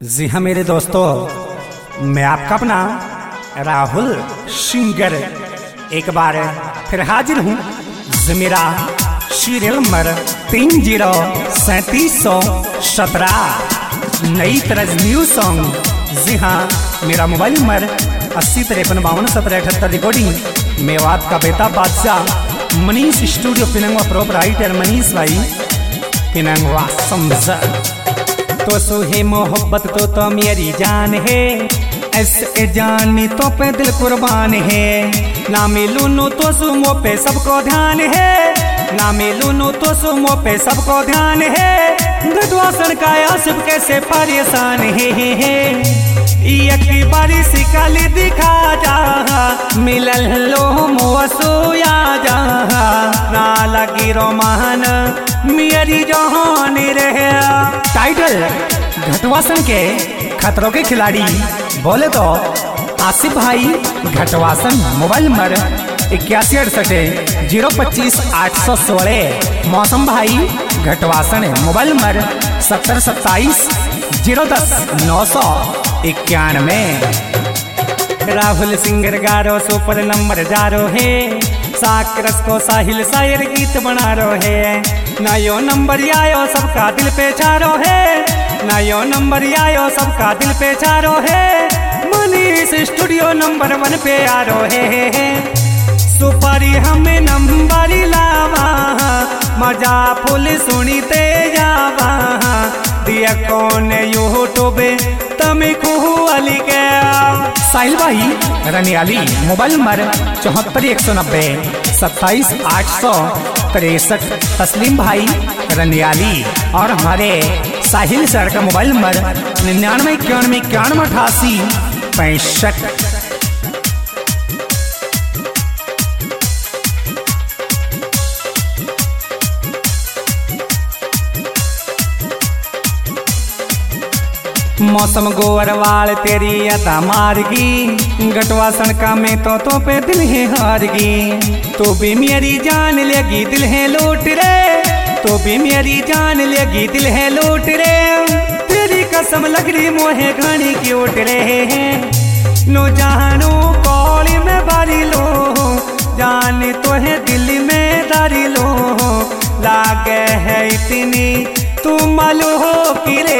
जी हाँ मेरे दोस्तों, मैं आपका अपना राहुल सिंगर एक बार फिर हाजिर हूँ। मेरा सीरियल नंबर 303717 नई तरह न्यू सॉन्ग। जी हाँ, मेरा मोबाइल नंबर 8053521778 रिकॉर्डिंग मेवात का बेटा बादशाह मनीष स्टूडियो पिनंगवा प्रोपराइटर मनीष भाई पिनंगवा समझा। तो सुहे मोहब्बत तो मेरी जान है, ऐसे जानी तो पे दिल कुर्बान है। ना मिलूं तो सुमो पे सबको ध्यान है, ना मिलूं तो सुमो पे सबको ध्यान है। गद्वासन का आसिफ कैसे परेशान है, एक बारी सिकल दिखा जा मिलल लो मोसुया जा। ना लगी रोमान मेरी जहान रहे। टाइटल घटवासन के खतरों के खिलाड़ी बोले तो आसिफ भाई घटवासन। मोबाइल नंबर 8168 मौसम भाई Ghatwasan. Mobile number 7027 Rahul singer गारो सुपर नंबर जारो है। साकरस को साहिल शायर गीत बना रो है। नयो नंबर आयो सबका दिल पे चारो है, नयो नंबर आयो सबका दिल पे चारो है। मनीष स्टूडियो नंबर 1 पे आ रो है। सुपारी हमें नंबर लावा, मजा फुल सुनीते जावा। दिया कौन यूट्यूब तमें खूह अली के साहिल भाई रनियाली। Mobile number 7419 27863। तस्लीम भाई रनियाली और हमारे साहिल सर का मोबाइल नंबर 9991918865। मौसम गोरवाल तेरी अदा मारगी। गटवासन का में तो पे दिल है हारगी। तो भी मेरी जान लेगी दिल है लूट रे, तो भी मेरी जान लेगी दिल है लूट रे। तेरी कसम लग रही मोहे घानी की उठ रहे हैं। नो जानो कौली में बारी लो, जान तो है दिल में दारी लो। लागे है इतनी तू मालूम हो कि रे।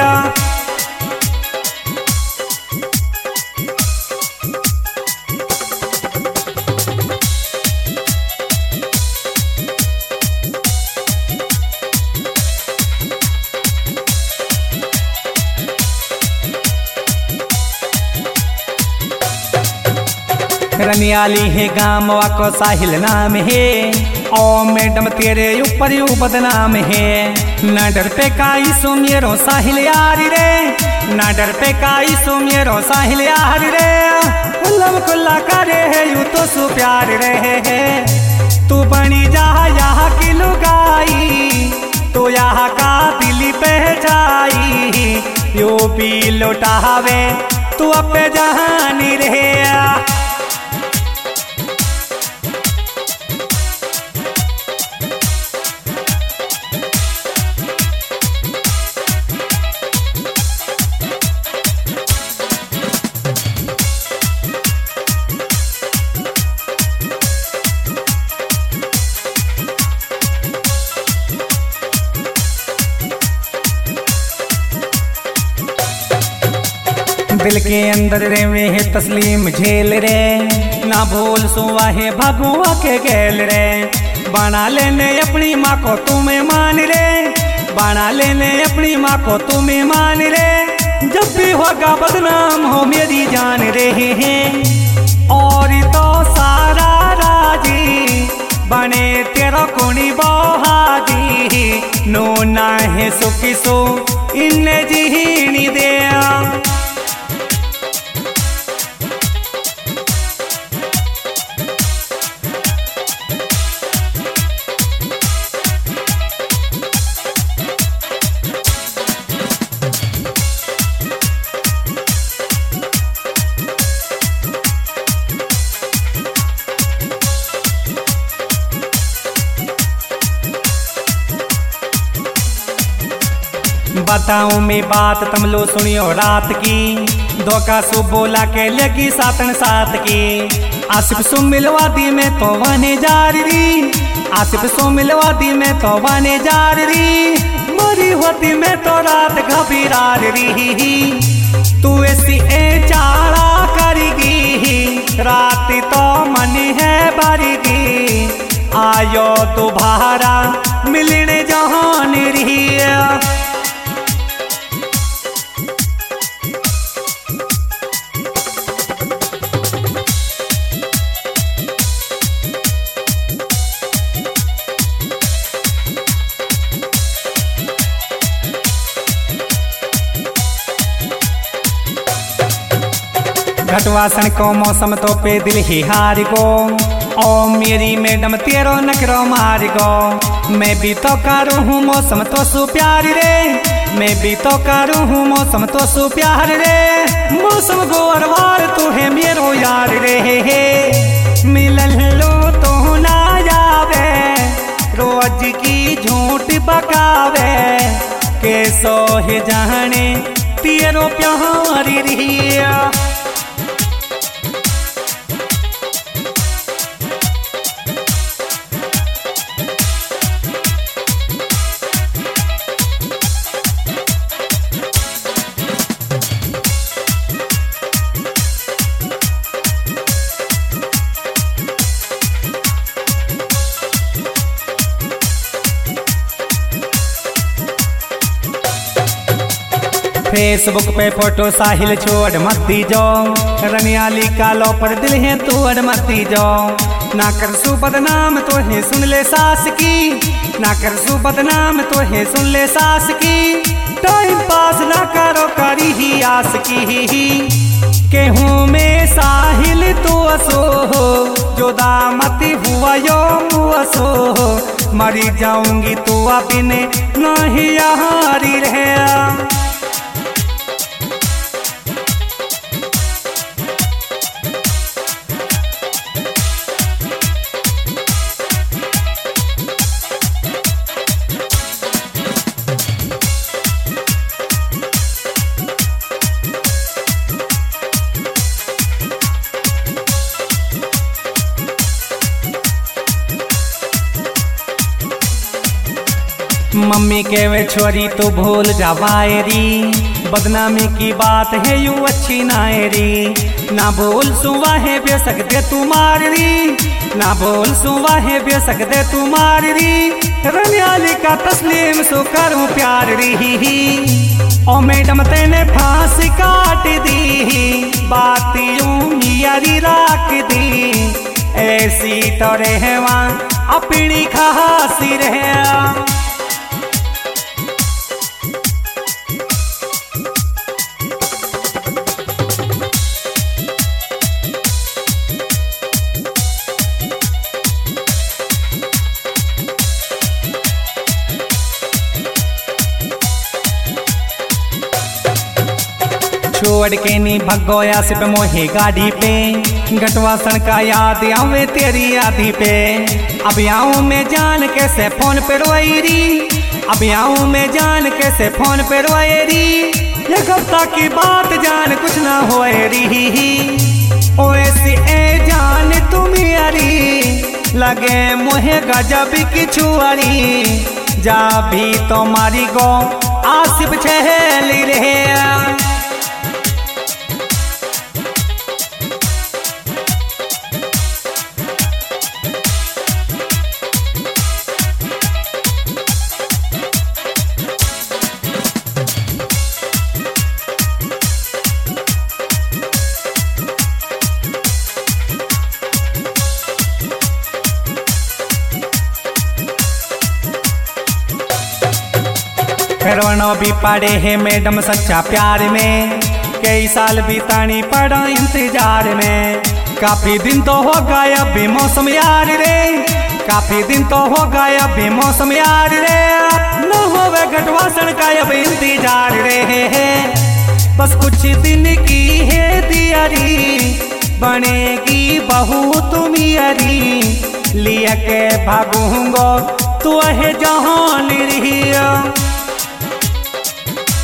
रनियाली है गाँव को साहिल नाम है। ओ मैडम तेरे ऊपर यू बदनाम है। न डर पे काई सो मेरो साहिल यार रे, न डर पे काई सो मेरो साहिल यार रे। कुल्लम कुल्ला करे है यू तो सु प्यार रहे है। तू बनी जा यहाँ की लुगाई, तो यहाँ का दिल पे जाई। यो भी लौटावे तू अपे जहानी रहे। दिल के अंदर रे वे है तस्लीम झेल रे। ना भूल सुआ है भगवा के गेल रे। बना लेने अपनी माँ को तुम्हें मान रे, बना लेने अपनी माँ को तुम्हें मान रे। जब भी होगा बदनाम हो मेरी जान रहे हैं। और तो सारा राजी बने तेरा कोनी बहादी। नो ना है सुखी सो इन्ने जीनी दे। बताऊं मैं बात तुम लो सुनियो रात की, धोखा सु बोला के लगी सातन सात की। आसिफ सु मिलवा दी में तो वने जार री, आसिफ सु मिलवा दी में तो वने जार री, मरी होती में तो रात घबरार री। तू ऐसी ए चाड़ा करेगी रात तो मन है भरेगी, आयो दोबारा मिलने जहान रही। घटवासन को मौसम तो पे दिल ही हार गो, ओ मेरी मैडम तेरो नखरो मार गो। मैं भी तो करूँ हूँ मौसम तो सु प्यार रे, मैं भी तो करूँ हूँ मौसम तो सु प्यार रे। मौसम गोरवार तू है मेरो यार रे, मिलन लो तो ना जावे, रोज की झूठ बकावे, कैसो है जाने तेरो प्यार रिया। फेसबुक पे फोटो साहिल छोड़ मत दीजो, रनियाली कालो पर दिल है तू अड़ मत दीजो। ना कर सु बदनाम तो है सुन ले सास की, ना कर सु बदनाम तो है सुन ले सास की। टाइम पास ना करो करी ही आस की, कहूँ मैं साहिल तो असो जो दामती हुआ यो मुसो, मरी जाऊंगी तो अपने नहीं यारी रहे। मम्मी के वे छोरी तो भूल जावायरी, बदनामी की बात है यू अच्छी नायरी। ना बोल सुवा है बेसक दे तुम्हारी, ना बोल सुवा है बेसक दे तुम्हारी। रनियाली का तस्लीम सो करूं प्यार री, ओ मैडम तेने फांसी काट दी, बात यूं यारी राख दी। ऐसी तो रहवा अपनी खासी रहे। छोड़ के नी भगोया सिर्फ मोहे गाड़ी पे, घटवासन का याद आवे तेरी यादी पे। अब आऊं मैं जान कैसे फोन पे रोएरी, अब आऊं मैं जान कैसे फोन पे रोएरी। ये गफ्ता की बात जान कुछ ना होएरी, ओ ऐसी ए जान तुम यारी, लगे मोहे गजब की छुआरी। जा भी तो मारी गो आसिफ छेली रहे। रोनो भी पड़े है मैडम सच्चा प्यार में, कई साल बीतानी पड़ा इंतजार में। काफी दिन तो हो गया अभी मौसम यार रे, काफी दिन तो हो गया अभी मौसम यार रे। न होवे घटवासन का अब इंतजार रे, बस कुछ दिन की है दियारी, बनेगी बहू तुम यारी। लिया के भागूंगो तू है जहान रही।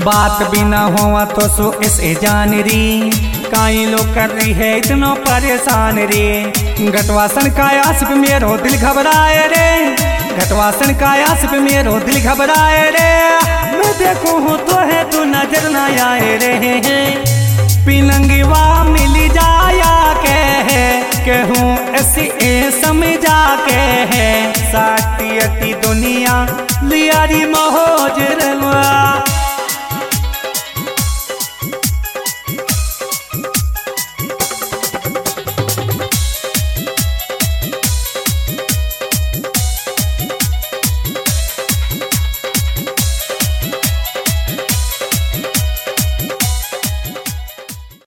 बात भी ना हुआ तो सो ऐसे जान री, काई लोग कर रही है इतना परेशान रे। घटवासन का आस पे मेरो दिल घबराए रे, घटवासन का आस पे मेरो दिल घबराए रे। मैं देखूं हूँ तो है तू नजर ना आए रे, पिलंगवा मिल जाया के हूँ ऐसी समझा के है। साथी दुनिया लियारी महोज रवा।